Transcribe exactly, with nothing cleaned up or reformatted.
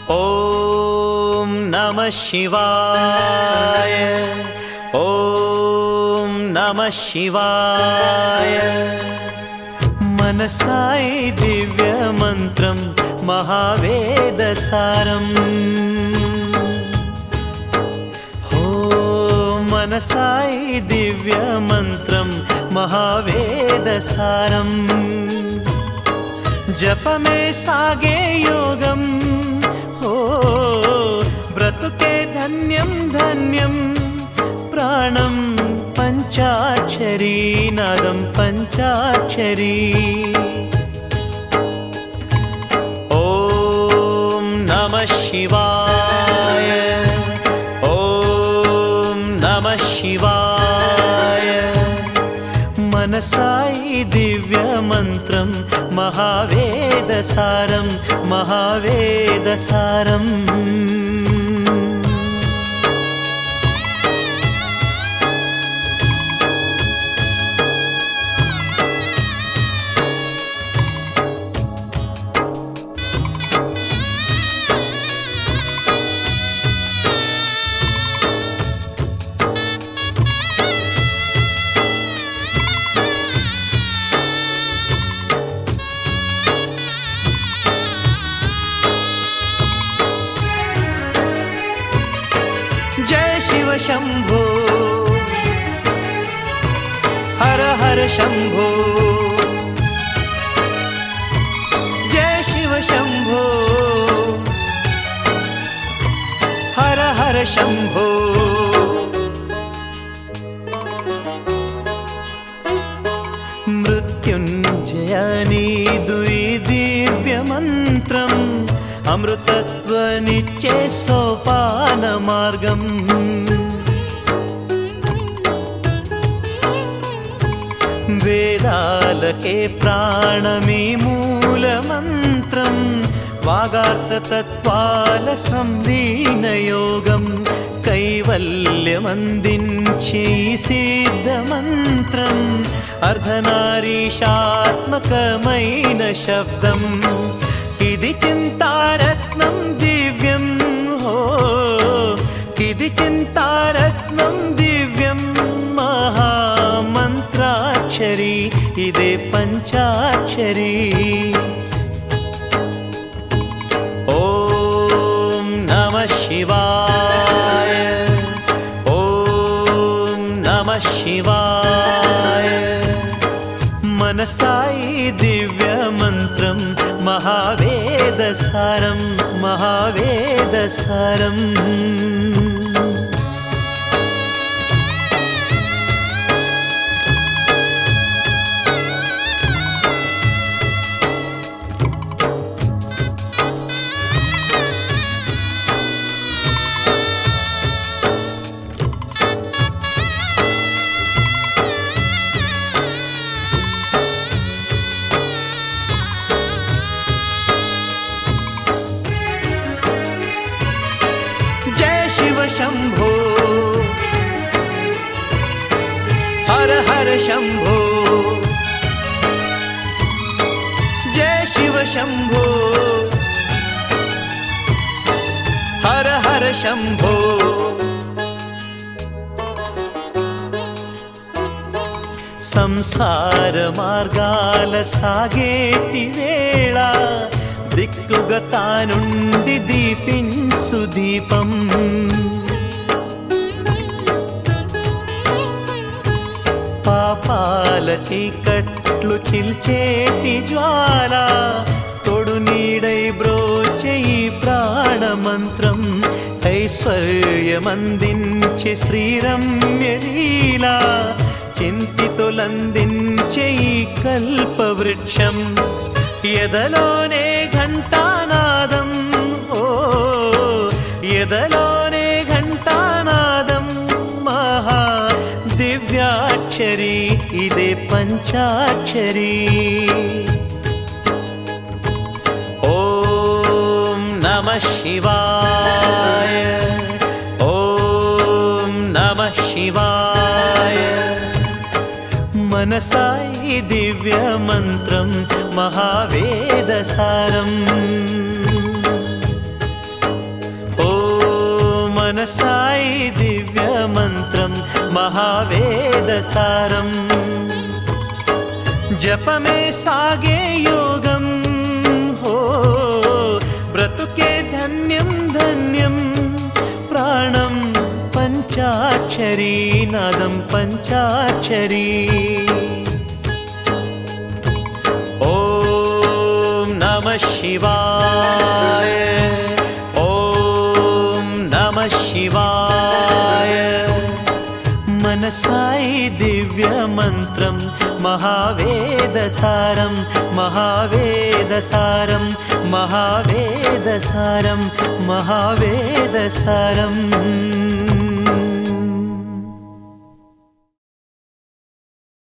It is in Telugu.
ఓం నమః శివాయ ఓం నమః శివాయ మనసాయి దివ్య మంత్రం మహావేదసారం హో మనసాయి దివ్య మంత్రం మహావేదసారం జపమే సాగే యోగం హో బ్రతుకే ధన్యం ధన్యం ప్రాణం పంచాక్షరీ నాదం పంచాక్షరీ ఓం నమః శివాయ ఓం నమః శివాయ మనసాయి దివ్య మంత్రం మహావేదసారం మహావేదసారం जय शिव शंभो हर हर शंभो जय शिव शंभो हर हर शंभो मृत्युंजयनी दुई दिव्य मंत्रम అమృతత్వనిచ్చే సోపాన మార్గం వేదాలకే ప్రాణమీ మూల మంత్రం వాగార్థతత్వాల సంలీన యోగం కైవల్యమందించే సిద్ధ మంత్రం అర్ధనారీషాత్మకమైన శబ్దం ఇది చింతారత్నం దివ్యం హో ఇది చింతారత్నం దివ్యం మహామంత్రాక్షరీ ఇదే పంచాక్షరీ ఓం నమః శివాయ ఓం నమః శివాయ మనసాయి దివ్య మంత్రం మహావేదసారం మహావేదసారం शंभो हर हर शंभो जय शिव शंभो हर हर शंभो संसार మార్గాల సాగేటి వేళ దిక్కుగా తానుండి దీపించు దీపం పాపాల చీకట్లు చిల్చేటి జ్వాల తోడు నీడై బ్రోచే ఈ ప్రాణమంత్రం ఐశ్వర్యమందించే శ్రీరమ్యలీలా చింతితులందించే ఈ కల్పవృక్షం ఎదలోనే ఘంటానాదం ఓ ఎదలోనే ఘంటానాదం మహా దివ్యాక్షరీ ఇదే పంచాక్షరీ ఓం నమః శివాయ ఓం నమః శివాయ మనసాయి దివ్య మంత్రం మహావేదసారం మనసాయి దివ్య మంత్రం మహావేదసారం జపమే సాగే యోగం హో బ్రతుకే ధన్యం ధన్యం ప్రాణం పంచాక్షరీ నాదం పంచాక్షరీ ఓం నమః శివాయ ఓం నమః శివాయ మనసాయి దివ్య మంత్రం మహావేదసారం మహావేదసారం మహావేదసారం మహావేదసారం